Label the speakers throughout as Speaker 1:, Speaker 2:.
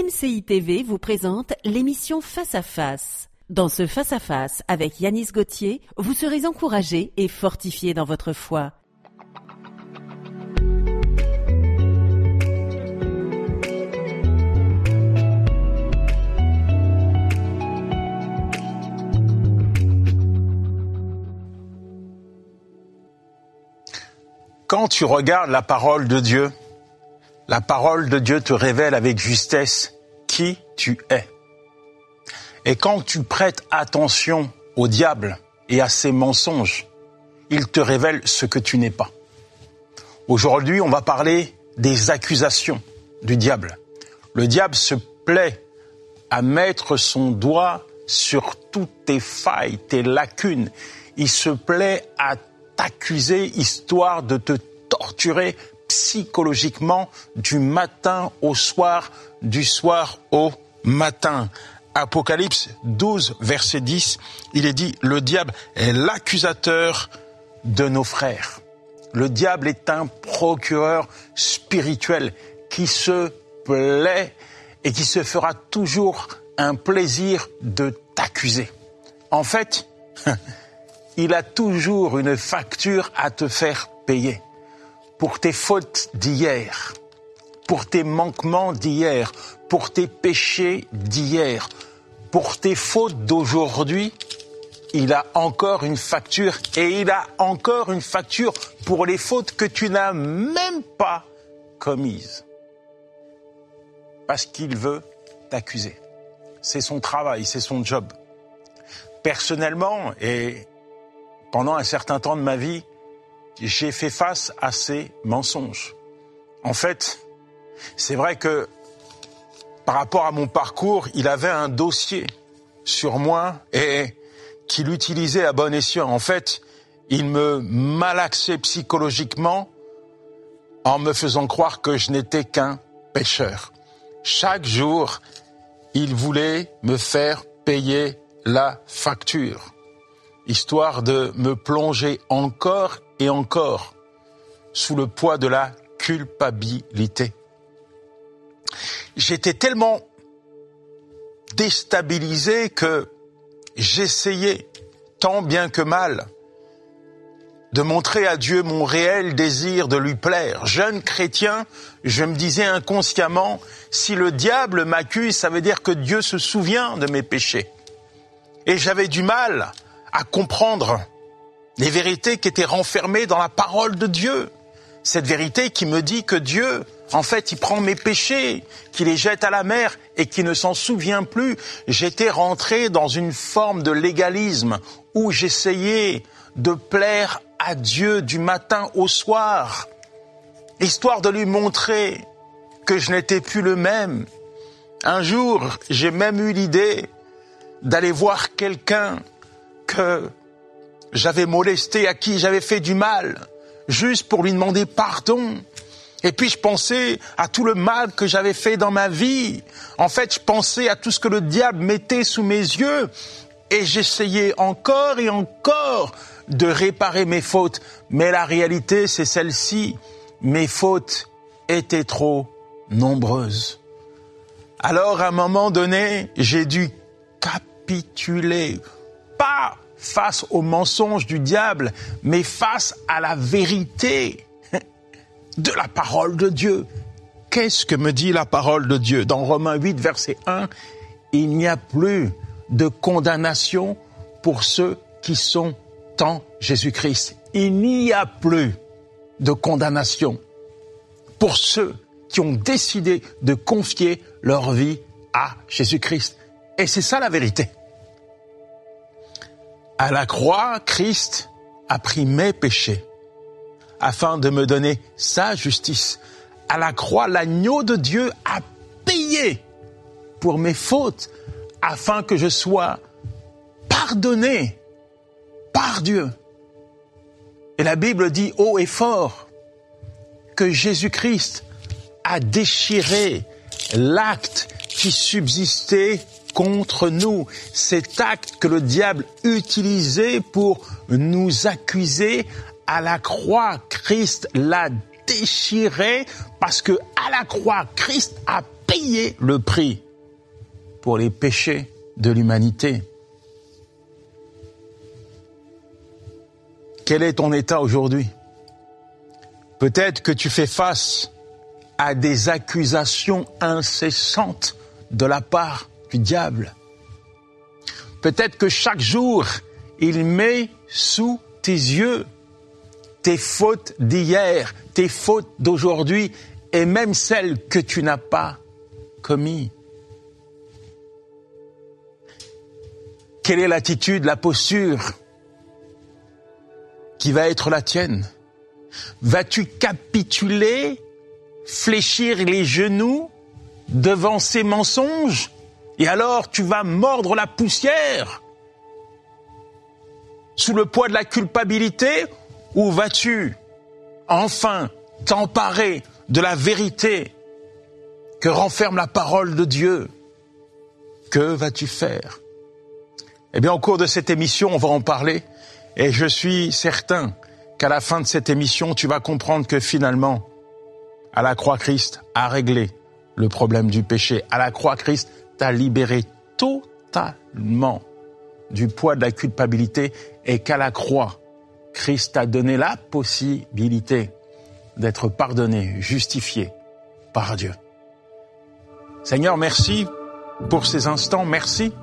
Speaker 1: AMCI TV vous présente l'émission Face à Face. Dans ce Face à Face avec Yanis Gauthier, vous serez encouragé et fortifié dans votre foi.
Speaker 2: Quand tu regardes la parole de Dieu te révèle avec justesse qui tu es. Et quand tu prêtes attention au diable et à ses mensonges, il te révèle ce que tu n'es pas. Aujourd'hui, on va parler des accusations du diable. Le diable se plaît à mettre son doigt sur toutes tes failles, tes lacunes. Il se plaît à t'accuser histoire de te torturer psychologiquement du matin au soir, du soir au matin. Apocalypse 12, verset 10, il est dit, le diable est l'accusateur de nos frères. Le diable est un procureur spirituel qui se plaît et qui se fera toujours un plaisir de t'accuser. En fait, il a toujours une facture à te faire payer. Pour tes fautes d'hier, pour tes manquements d'hier, pour tes péchés d'hier, pour tes fautes d'aujourd'hui, il a encore une facture et il a encore une facture pour les fautes que tu n'as même pas commises. Parce qu'il veut t'accuser. C'est son travail, c'est son job. Personnellement, et pendant un certain temps de ma vie, j'ai fait face à ces mensonges. En fait, c'est vrai que par rapport à mon parcours, il avait un dossier sur moi et qu'il utilisait à bon escient. En fait, il me malaxait psychologiquement en me faisant croire que je n'étais qu'un pécheur. Chaque jour, il voulait me faire payer la facture, histoire de me plonger encore et encore sous le poids de la culpabilité. J'étais tellement déstabilisé que j'essayais, tant bien que mal, de montrer à Dieu mon réel désir de lui plaire. Jeune chrétien, je me disais inconsciemment, si le diable m'accuse, ça veut dire que Dieu se souvient de mes péchés. Et j'avais du mal à comprendre les vérités qui étaient renfermées dans la parole de Dieu. Cette vérité qui me dit que Dieu, en fait, il prend mes péchés, qu'il les jette à la mer et qu'il ne s'en souvient plus. J'étais rentré dans une forme de légalisme où j'essayais de plaire à Dieu du matin au soir, histoire de lui montrer que je n'étais plus le même. Un jour, j'ai même eu l'idée d'aller voir quelqu'un que j'avais molesté, à qui j'avais fait du mal, juste pour lui demander pardon. Et puis je pensais à tout le mal que j'avais fait dans ma vie. En fait, je pensais à tout ce que le diable mettait sous mes yeux. Et j'essayais encore et encore de réparer mes fautes. Mais la réalité, c'est celle-ci. Mes fautes étaient trop nombreuses. Alors, à un moment donné, j'ai dû capituler. Pas face aux mensonges du diable, mais face à la vérité de la parole de Dieu. Qu'est-ce que me dit la parole de Dieu? Dans Romains 8, verset 1, il n'y a plus de condamnation pour ceux qui sont en Jésus-Christ. Il n'y a plus de condamnation pour ceux qui ont décidé de confier leur vie à Jésus-Christ. Et c'est ça la vérité. À la croix, Christ a pris mes péchés afin de me donner sa justice. À la croix, l'agneau de Dieu a payé pour mes fautes afin que je sois pardonné par Dieu. Et la Bible dit haut et fort que Jésus-Christ a déchiré l'acte qui subsistait contre nous, cet acte que le diable utilisait pour nous accuser. À la croix, Christ l'a déchiré parce que à la croix, Christ a payé le prix pour les péchés de l'humanité. Quel est ton état aujourd'hui? Peut-être que tu fais face à des accusations incessantes de la part du diable. Peut-être que chaque jour, il met sous tes yeux tes fautes d'hier, tes fautes d'aujourd'hui et même celles que tu n'as pas commises. Quelle est l'attitude, la posture qui va être la tienne? Vas-tu capituler, fléchir les genoux devant ces mensonges et alors tu vas mordre la poussière sous le poids de la culpabilité, ou vas-tu enfin t'emparer de la vérité que renferme la parole de Dieu? Que vas-tu faire? Eh bien, au cours de cette émission, on va en parler et je suis certain qu'à la fin de cette émission, tu vas comprendre que finalement, à la croix, Christ a réglé le problème du péché. À la croix, Christ t'a libéré totalement du poids de la culpabilité et qu'à la croix, Christ t'a donné la possibilité d'être pardonné, justifié par Dieu. Seigneur, merci pour ces instants, merci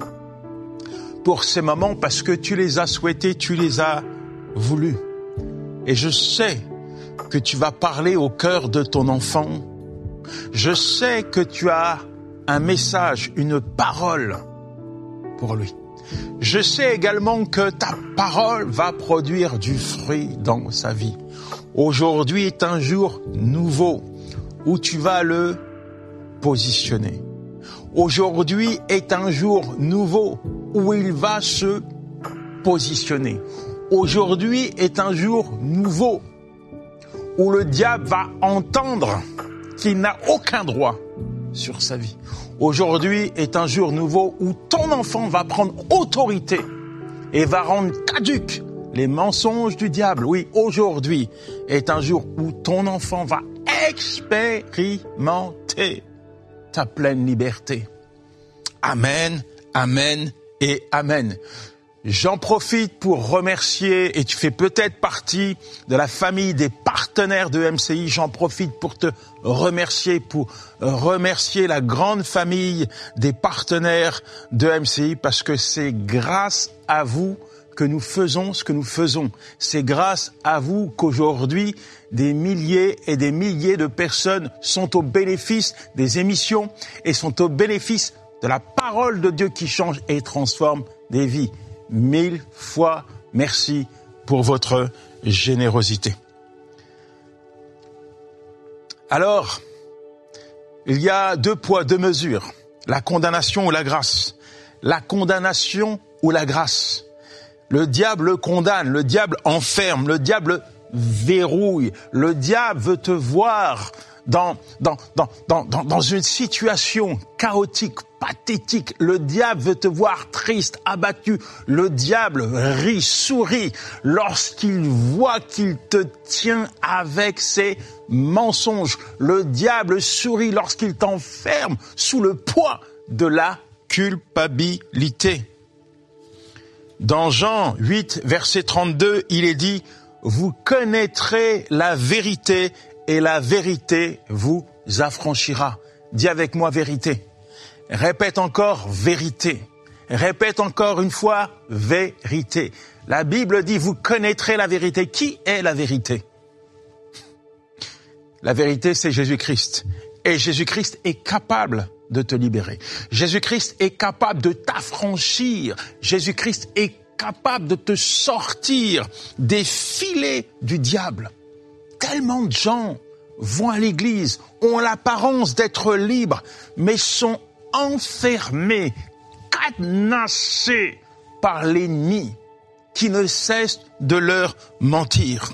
Speaker 2: pour ces moments parce que tu les as souhaités, tu les as voulus. Et je sais que tu vas parler au cœur de ton enfant. Je sais que tu as un message, une parole pour lui. Je sais également que ta parole va produire du fruit dans sa vie. Aujourd'hui est un jour nouveau où tu vas le positionner. Aujourd'hui est un jour nouveau où il va se positionner. Aujourd'hui est un jour nouveau où le diable va entendre qu'il n'a aucun droit sur sa vie. Aujourd'hui est un jour nouveau où ton enfant va prendre autorité et va rendre caduques les mensonges du diable. Oui, aujourd'hui est un jour où ton enfant va expérimenter ta pleine liberté. Amen, amen et amen. J'en profite pour remercier, et tu fais peut-être partie de la famille des partenaires de MCI, j'en profite pour te remercier, la grande famille des partenaires de MCI, parce que c'est grâce à vous que nous faisons ce que nous faisons. C'est grâce à vous qu'aujourd'hui, des milliers et des milliers de personnes sont au bénéfice des émissions et sont au bénéfice de la parole de Dieu qui change et transforme des vies. 1000 fois merci pour votre générosité. Alors, il y a 2 poids, 2 mesures. La condamnation ou la grâce. La condamnation ou la grâce. Le diable condamne, le diable enferme, le diable verrouille. Le diable veut te voir dans une situation chaotique, pathétique. Le diable veut te voir triste, abattu. Le diable rit, sourit lorsqu'il voit qu'il te tient avec ses mensonges. Le diable sourit lorsqu'il t'enferme sous le poids de la culpabilité. Dans Jean 8, verset 32, il est dit « Vous connaîtrez la vérité et la vérité vous affranchira. » Dis avec moi vérité. Répète encore vérité. Répète encore une fois vérité. La Bible dit vous connaîtrez la vérité. Qui est la vérité? La vérité, c'est Jésus-Christ. Et Jésus-Christ est capable de te libérer. Jésus-Christ est capable de t'affranchir. Jésus-Christ est capable de te sortir des filets du diable. Tellement de gens vont à l'église, ont l'apparence d'être libres, mais sont enfermés, cadenassés par l'ennemi qui ne cesse de leur mentir.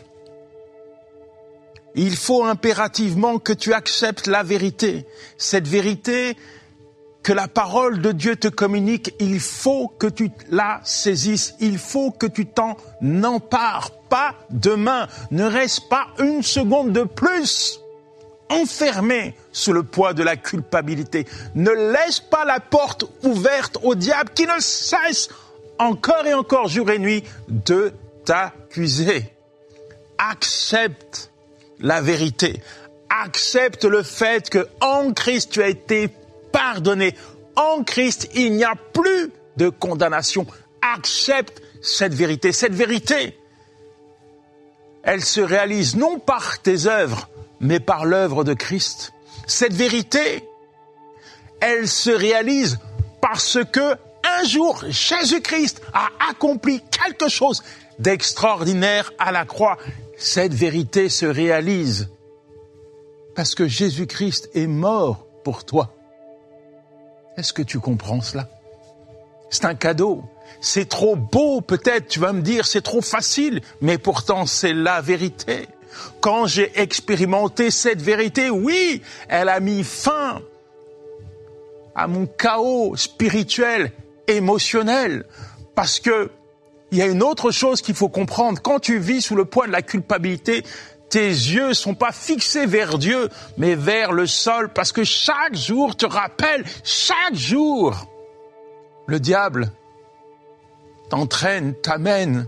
Speaker 2: Il faut impérativement que tu acceptes la vérité. Cette vérité que la parole de Dieu te communique, il faut que tu la saisisses, il faut que tu t'en empares. Pas demain, ne reste pas une seconde de plus enfermé sous le poids de la culpabilité. Ne laisse pas la porte ouverte au diable qui ne cesse encore et encore, jour et nuit, de t'accuser. Accepte la vérité. Accepte le fait que en Christ, tu as été pardonné. En Christ, il n'y a plus de condamnation. Accepte cette vérité. Cette vérité, elle se réalise non par tes œuvres, mais par l'œuvre de Christ. Cette vérité, elle se réalise parce que un jour, Jésus-Christ a accompli quelque chose d'extraordinaire à la croix. Cette vérité se réalise parce que Jésus-Christ est mort pour toi. Est-ce que tu comprends cela? C'est un cadeau. C'est trop beau, peut-être, tu vas me dire, c'est trop facile, mais pourtant c'est la vérité. Quand j'ai expérimenté cette vérité, oui, elle a mis fin à mon chaos spirituel, émotionnel, parce que il y a une autre chose qu'il faut comprendre. Quand tu vis sous le poids de la culpabilité, tes yeux sont pas fixés vers Dieu, mais vers le sol, parce que chaque jour te rappelle, chaque jour, le diable t'entraîne, t'amène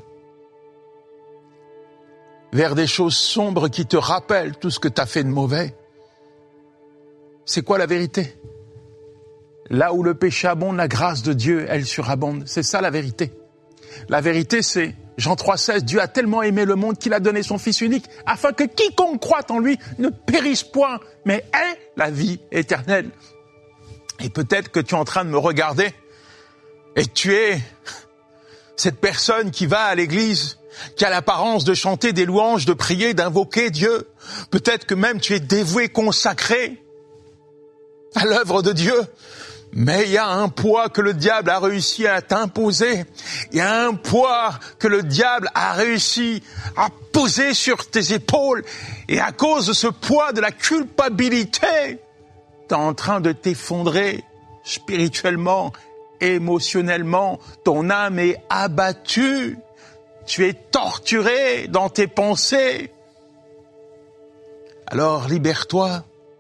Speaker 2: vers des choses sombres qui te rappellent tout ce que tu as fait de mauvais. C'est quoi la vérité? Là où le péché abonde, la grâce de Dieu, elle surabonde. C'est ça la vérité. La vérité, c'est Jean 3,16, Dieu a tellement aimé le monde qu'il a donné son Fils unique, afin que quiconque croit en lui ne périsse point, mais ait la vie éternelle. Et peut-être que tu es en train de me regarder, et tu es cette personne qui va à l'église, qui a l'apparence de chanter des louanges, de prier, d'invoquer Dieu. Peut-être que même tu es dévoué, consacré à l'œuvre de Dieu. Mais il y a un poids que le diable a réussi à t'imposer. Il y a un poids que le diable a réussi à poser sur tes épaules. Et à cause de ce poids de la culpabilité, tu es en train de t'effondrer spirituellement, émotionnellement. Ton âme est abattue. Tu es torturé dans tes pensées. Alors libère-toi.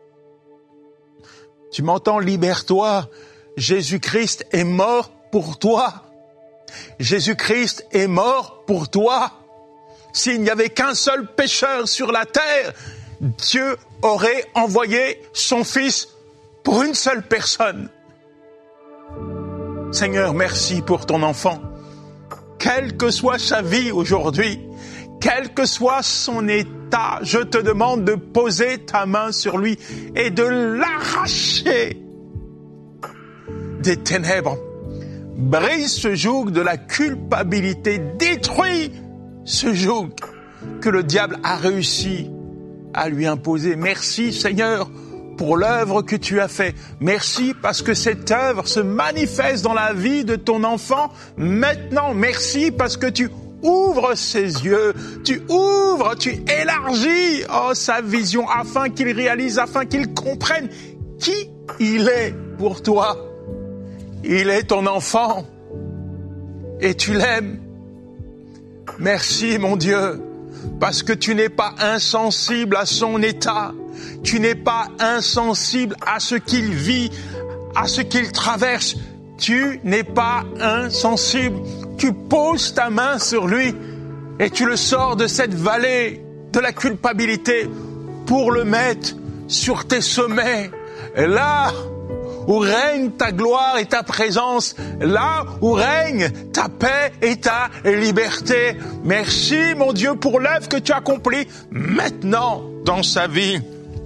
Speaker 2: Tu m'entends, libère-toi. Jésus-Christ est mort pour toi. Jésus-Christ est mort pour toi. S'il n'y avait qu'un seul pécheur sur la terre, Dieu aurait envoyé son Fils pour une seule personne. Seigneur, merci pour ton enfant. Quelle que soit sa vie aujourd'hui, quel que soit son état, je te demande de poser ta main sur lui et de l'arracher des ténèbres. Brise ce joug de la culpabilité, détruis ce joug que le diable a réussi à lui imposer. Merci Seigneur pour l'œuvre que tu as fait. Merci parce que cette œuvre se manifeste dans la vie de ton enfant maintenant. Merci parce que tu ouvres ses yeux, tu ouvres, tu élargis sa vision afin qu'il réalise, afin qu'il comprenne qui il est pour toi. Il est ton enfant et tu l'aimes. Merci mon Dieu, parce que tu n'es pas insensible à son état. Tu n'es pas insensible à ce qu'il vit, à ce qu'il traverse. Tu n'es pas insensible. Tu poses ta main sur lui et tu le sors de cette vallée de la culpabilité pour le mettre sur tes sommets. Là où règne ta gloire et ta présence, là où règne ta paix et ta liberté. Merci mon Dieu pour l'œuvre que tu accomplis maintenant dans sa vie.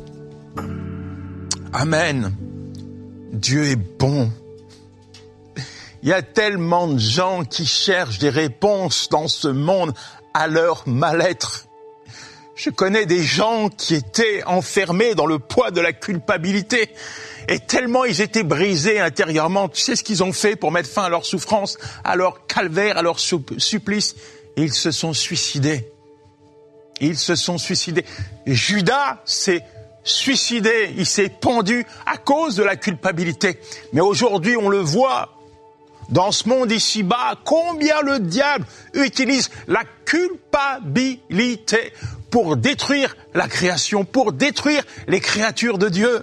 Speaker 2: Amen. Dieu est bon. Il y a tellement de gens qui cherchent des réponses dans ce monde à leur mal-être. Je connais des gens qui étaient enfermés dans le poids de la culpabilité et tellement ils étaient brisés intérieurement. Tu sais ce qu'ils ont fait pour mettre fin à leur souffrance, à leur calvaire, à leur supplice? Ils se sont suicidés. Ils se sont suicidés. Judas s'est suicidé, il s'est pendu à cause de la culpabilité. Mais aujourd'hui, on le voit dans ce monde ici-bas, combien le diable utilise la culpabilité pour détruire la création, pour détruire les créatures de Dieu.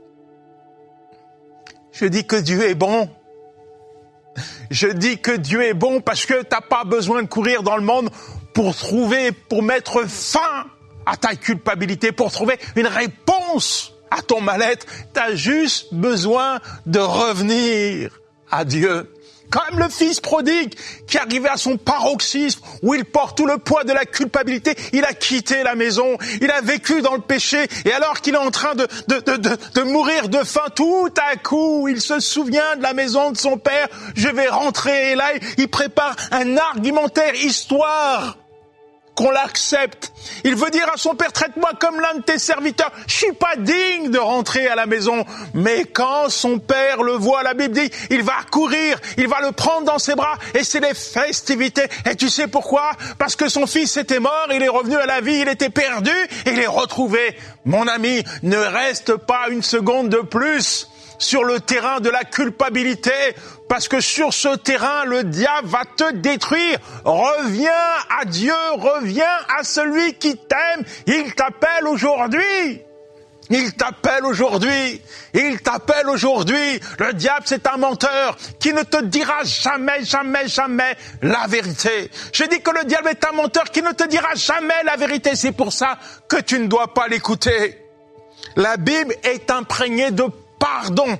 Speaker 2: Je dis que Dieu est bon. Je dis que Dieu est bon parce que t'as pas besoin de courir dans le monde pour mettre fin à ta culpabilité, pour trouver une réponse à ton mal-être. T'as juste besoin de revenir à Dieu. Comme le fils prodigue qui arrivait à son paroxysme où il porte tout le poids de la culpabilité, il a quitté la maison, il a vécu dans le péché et alors qu'il est en train de mourir de faim, tout à coup, il se souvient de la maison de son père, je vais rentrer et là, il prépare un argumentaire histoire qu'on l'accepte. Il veut dire à son père, traite-moi comme l'un de tes serviteurs. Je suis pas digne de rentrer à la maison. Mais quand son père le voit, la Bible dit, il va courir, il va le prendre dans ses bras et c'est les festivités. Et tu sais pourquoi? Parce que son fils était mort, il est revenu à la vie, il était perdu et il est retrouvé. Mon ami, ne reste pas une seconde de plus sur le terrain de la culpabilité, parce que sur ce terrain, le diable va te détruire. Reviens à Dieu, reviens à celui qui t'aime. Il t'appelle aujourd'hui. Il t'appelle aujourd'hui. Il t'appelle aujourd'hui. Le diable, c'est un menteur qui ne te dira jamais, jamais, jamais la vérité. Je dis que le diable est un menteur qui ne te dira jamais la vérité. C'est pour ça que tu ne dois pas l'écouter. La Bible est imprégnée de pardon,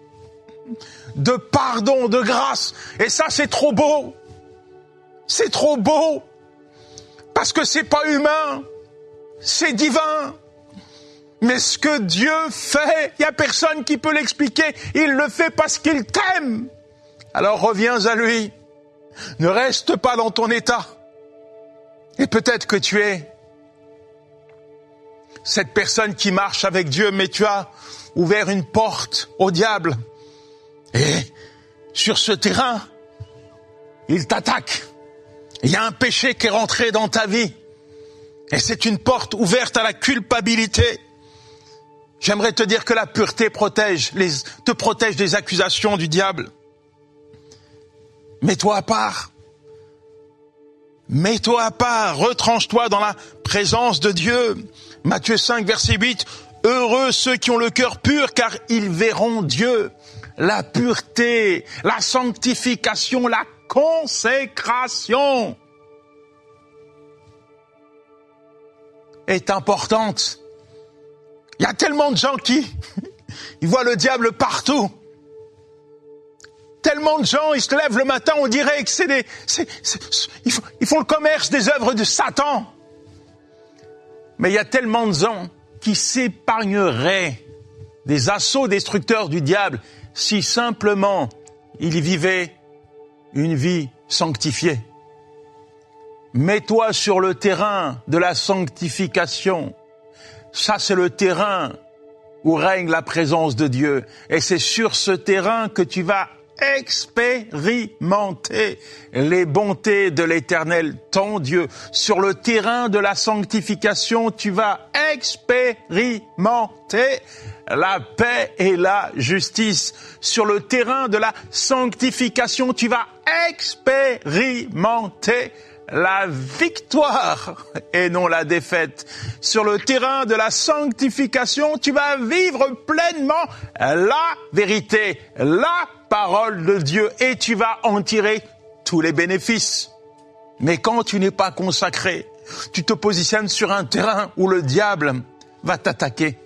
Speaker 2: de grâce. Et ça, c'est trop beau. C'est trop beau. Parce que c'est pas humain. C'est divin. Mais ce que Dieu fait, il y a personne qui peut l'expliquer. Il le fait parce qu'il t'aime. Alors reviens à lui. Ne reste pas dans ton état. Et peut-être que tu es cette personne qui marche avec Dieu, mais tu as ouvert une porte au diable. Et sur ce terrain, il t'attaque. Il y a un péché qui est rentré dans ta vie. Et c'est une porte ouverte à la culpabilité. J'aimerais te dire que la pureté te protège des accusations du diable. Mets-toi à part. Mets-toi à part. Retranche-toi dans la présence de Dieu. Matthieu 5, verset 8. Heureux ceux qui ont le cœur pur, car ils verront Dieu. La pureté, la sanctification, la consécration est importante. Il y a tellement de gens qui ils voient le diable partout. Tellement de gens, ils se lèvent le matin, on dirait que ils font le commerce des œuvres de Satan. Mais il y a tellement de gens qui s'épargneraient des assauts destructeurs du diable si simplement ils vivaient une vie sanctifiée. Mets-toi sur le terrain de la sanctification. Ça, c'est le terrain où règne la présence de Dieu. Et c'est sur ce terrain que tu vas expérimenter les bontés de l'Éternel, ton Dieu. Sur le terrain de la sanctification, tu vas expérimenter la paix et la justice. Sur le terrain de la sanctification, tu vas expérimenter la victoire et non la défaite. Sur le terrain de la sanctification, tu vas vivre pleinement la vérité, la parole de Dieu et tu vas en tirer tous les bénéfices. Mais quand tu n'es pas consacré, tu te positionnes sur un terrain où le diable va t'attaquer.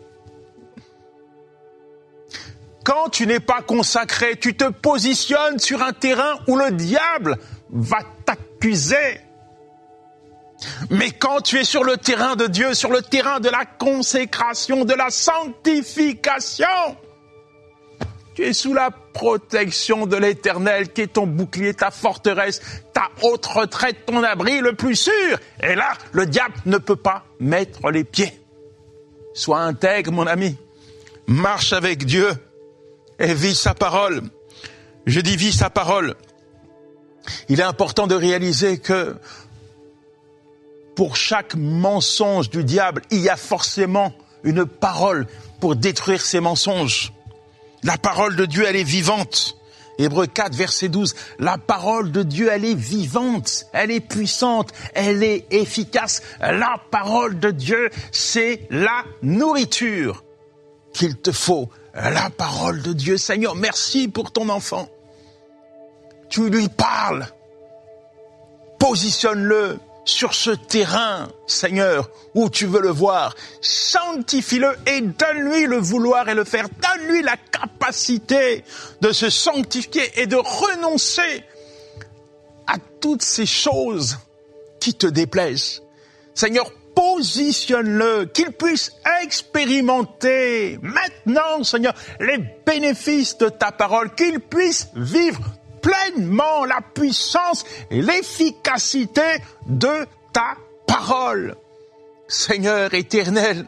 Speaker 2: Quand tu n'es pas consacré, tu te positionnes sur un terrain où le diable va t'accuser. Mais quand tu es sur le terrain de Dieu, sur le terrain de la consécration, de la sanctification, tu es sous la protection de l'Éternel qui est ton bouclier, ta forteresse, ta haute retraite, ton abri le plus sûr. Et là, le diable ne peut pas mettre les pieds. Sois intègre, mon ami. Marche avec Dieu et vis sa parole. Je dis vis sa parole. Il est important de réaliser que pour chaque mensonge du diable, il y a forcément une parole pour détruire ces mensonges. La parole de Dieu, elle est vivante. Hébreux 4, verset 12, la parole de Dieu, elle est vivante, elle est puissante, elle est efficace. La parole de Dieu, c'est la nourriture qu'il te faut. La parole de Dieu, Seigneur, merci pour ton enfant. Tu lui parles. Positionne-le sur ce terrain, Seigneur, où tu veux le voir. Sanctifie-le et donne-lui le vouloir et le faire. Donne-lui la capacité de se sanctifier et de renoncer à toutes ces choses qui te déplaisent. Seigneur, positionne-le, qu'il puisse expérimenter maintenant, Seigneur, les bénéfices de ta parole, qu'il puisse vivre pleinement la puissance et l'efficacité de ta parole. Seigneur éternel,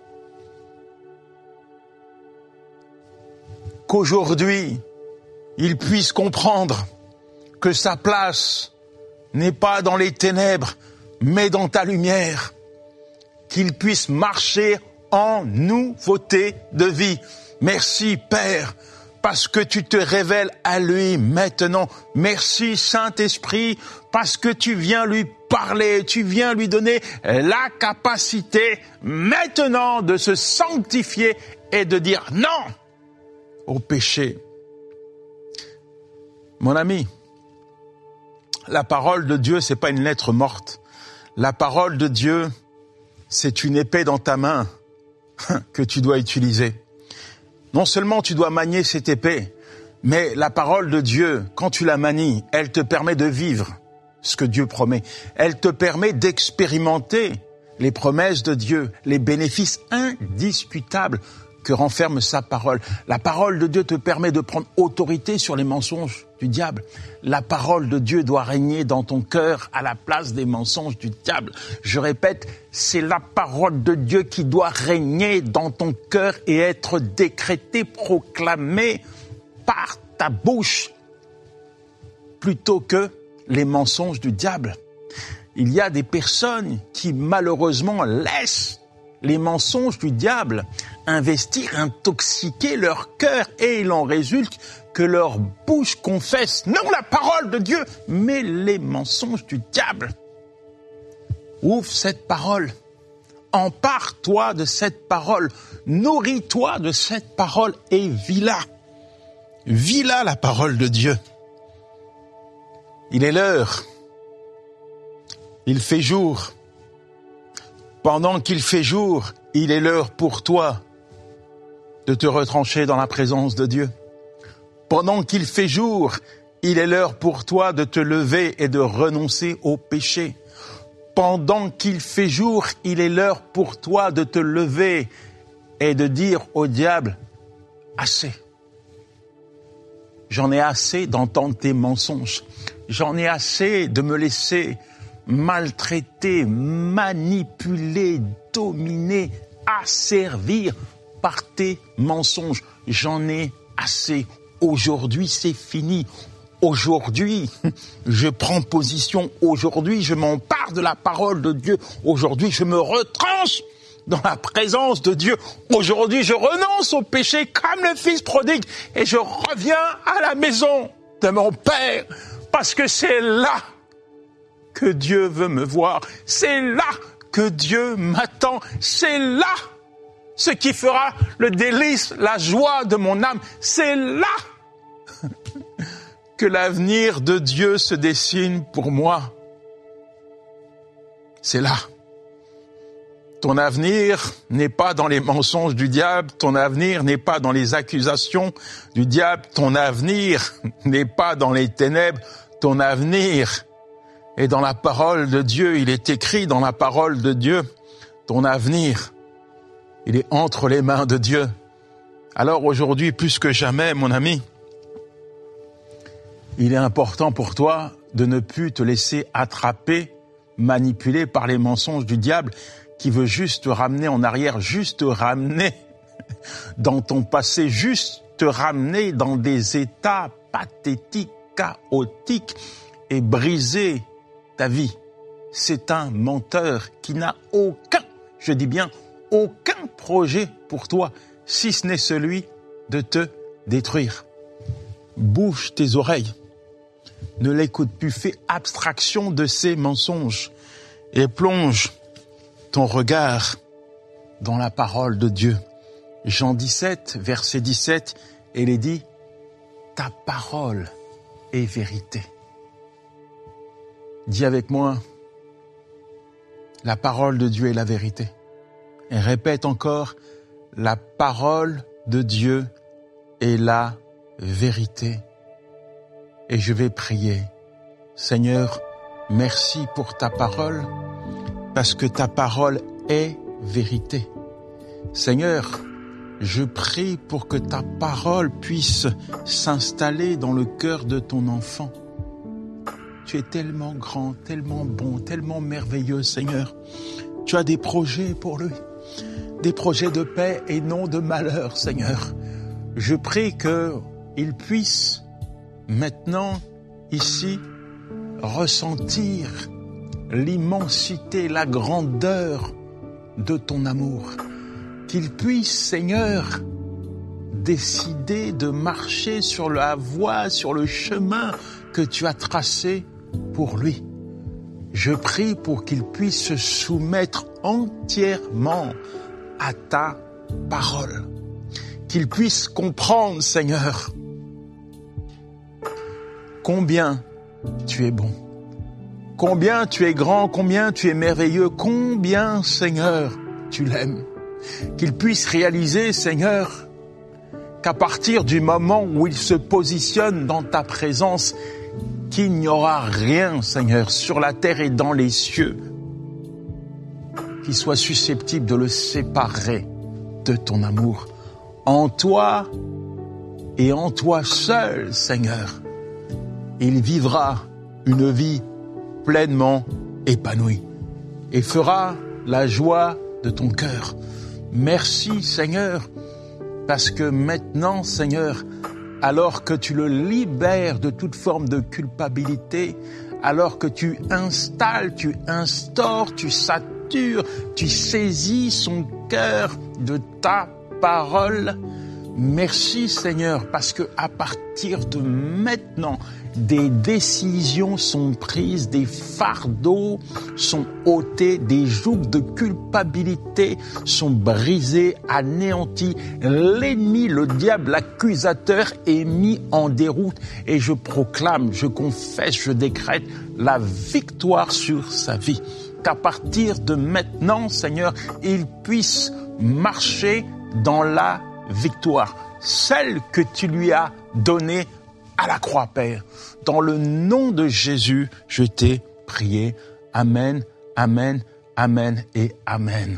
Speaker 2: qu'aujourd'hui, il puisse comprendre que sa place n'est pas dans les ténèbres, mais dans ta lumière, qu'il puisse marcher en nouveauté de vie. Merci, Père, parce que tu te révèles à lui maintenant. Merci, Saint-Esprit, parce que tu viens lui parler, tu viens lui donner la capacité maintenant de se sanctifier et de dire non au péché. Mon ami, la parole de Dieu, c'est pas une lettre morte. La parole de Dieu, c'est une épée dans ta main que tu dois utiliser. Non seulement tu dois manier cette épée, mais la parole de Dieu, quand tu la manies, elle te permet de vivre ce que Dieu promet. Elle te permet d'expérimenter les promesses de Dieu, les bénéfices indiscutables que renferme sa parole. La parole de Dieu te permet de prendre autorité sur les mensonges du diable. La parole de Dieu doit régner dans ton cœur à la place des mensonges du diable. Je répète, c'est la parole de Dieu qui doit régner dans ton cœur et être décrétée, proclamée par ta bouche, plutôt que les mensonges du diable. Il y a des personnes qui malheureusement laissent les mensonges du diable investir, intoxiquer leur cœur, et il en résulte que leur bouche confesse non la parole de Dieu, mais les mensonges du diable. Ouvre cette parole, empare-toi de cette parole, nourris-toi de cette parole et vis-la. Vis-la, la parole de Dieu. Il est l'heure. Il fait jour. Pendant qu'il fait jour, il est l'heure pour toi de te retrancher dans la présence de Dieu. Pendant qu'il fait jour, il est l'heure pour toi de te lever et de renoncer au péché. Pendant qu'il fait jour, il est l'heure pour toi de te lever et de dire au diable, assez. J'en ai assez d'entendre tes mensonges. J'en ai assez de me laisser maltraiter, manipuler, dominer, asservir par tes mensonges. J'en ai assez. Aujourd'hui, c'est fini. Aujourd'hui, je prends position. Aujourd'hui, je m'empare de la parole de Dieu. Aujourd'hui, je me retranche dans la présence de Dieu. Aujourd'hui, je renonce au péché comme le fils prodigue et je reviens à la maison de mon Père parce que c'est là que Dieu veut me voir. C'est là que Dieu m'attend. C'est là ce qui fera le délice, la joie de mon âme. C'est là que l'avenir de Dieu se dessine pour moi. C'est là. Ton avenir n'est pas dans les mensonges du diable, ton avenir n'est pas dans les accusations du diable, ton avenir n'est pas dans les ténèbres, ton avenir est dans la parole de Dieu. Il est écrit dans la parole de Dieu, ton avenir, il est entre les mains de Dieu. Alors aujourd'hui, plus que jamais, mon ami, il est important pour toi de ne plus te laisser attraper, manipuler par les mensonges du diable qui veut juste te ramener en arrière, juste te ramener dans ton passé, juste te ramener dans des états pathétiques, chaotiques et briser ta vie. C'est un menteur qui n'a aucun, je dis bien aucun projet pour toi, si ce n'est celui de te détruire. bouge tes oreilles. Ne l'écoute plus, fais abstraction de ces mensonges et plonge ton regard dans la parole de Dieu. Jean 17, verset 17, il est dit, ta parole est vérité. Dis avec moi, la parole de Dieu est la vérité. Et répète encore, la parole de Dieu est la vérité. Et je vais prier. Seigneur, merci pour ta parole, parce que ta parole est vérité. Seigneur, je prie pour que ta parole puisse s'installer dans le cœur de ton enfant. Tu es tellement grand, tellement bon, tellement merveilleux, Seigneur. Tu as des projets pour lui, des projets de paix et non de malheur, Seigneur. Je prie qu'il puisse maintenant, ici, ressentir l'immensité, la grandeur de ton amour. Qu'il puisse, Seigneur, décider de marcher sur la voie, sur le chemin que tu as tracé pour lui. Je prie pour qu'il puisse se soumettre entièrement à ta parole. Qu'il puisse comprendre, Seigneur, combien tu es bon, combien tu es grand, combien tu es merveilleux, combien, Seigneur, tu l'aimes. Qu'il puisse réaliser, Seigneur, qu'à partir du moment où il se positionne dans ta présence, qu'il n'y aura rien, Seigneur, sur la terre et dans les cieux, qui soit susceptible de le séparer de ton amour. En toi et en toi seul, Seigneur, il vivra une vie pleinement épanouie et fera la joie de ton cœur. Merci, Seigneur, parce que maintenant, Seigneur, alors que tu le libères de toute forme de culpabilité, alors que tu installes, tu instaures, tu satures, tu saisis son cœur de ta parole. Merci, Seigneur, parce que à partir de maintenant, des décisions sont prises, des fardeaux sont ôtés, des jougs de culpabilité sont brisés, anéantis. L'ennemi, le diable, l'accusateur est mis en déroute et je proclame, je confesse, je décrète la victoire sur sa vie. Qu'à partir de maintenant, Seigneur, il puisse marcher dans la victoire, celle que tu lui as donnée à la croix, Père. Dans le nom de Jésus, je t'ai prié. Amen, amen, amen et amen.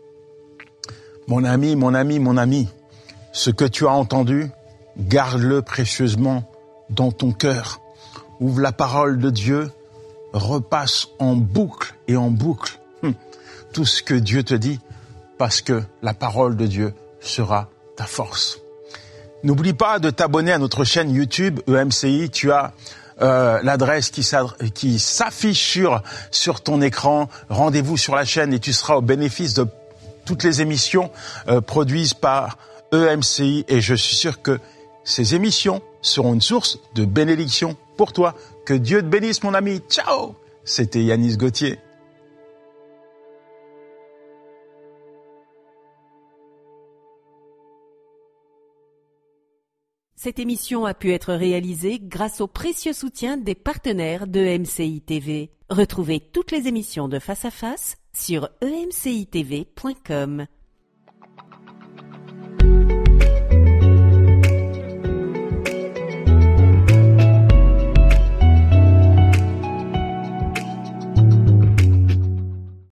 Speaker 2: Mon ami, ce que tu as entendu, garde-le précieusement dans ton cœur. Ouvre la parole de Dieu, repasse en boucle et en boucle tout ce que Dieu te dit, parce que la parole de Dieu sera ta force. N'oublie pas de t'abonner à notre chaîne YouTube EMCI. Tu as l'adresse qui s'affiche sur ton écran. Rendez-vous sur la chaîne et tu seras au bénéfice de toutes les émissions produites par EMCI. Et je suis sûr que ces émissions seront une source de bénédiction pour toi. Que Dieu te bénisse, mon ami. Ciao! C'était Yanis Gauthier.
Speaker 1: Cette émission a pu être réalisée grâce au précieux soutien des partenaires de MCI TV. Retrouvez toutes les émissions de Face à Face sur emcitv.com.